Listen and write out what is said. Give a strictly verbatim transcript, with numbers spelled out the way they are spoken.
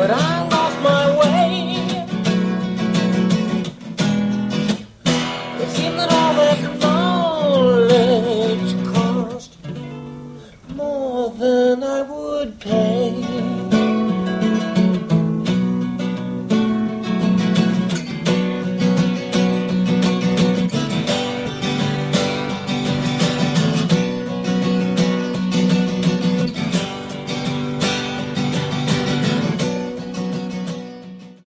but I lost my way. It seemed that all that knowledge cost more than I would pay.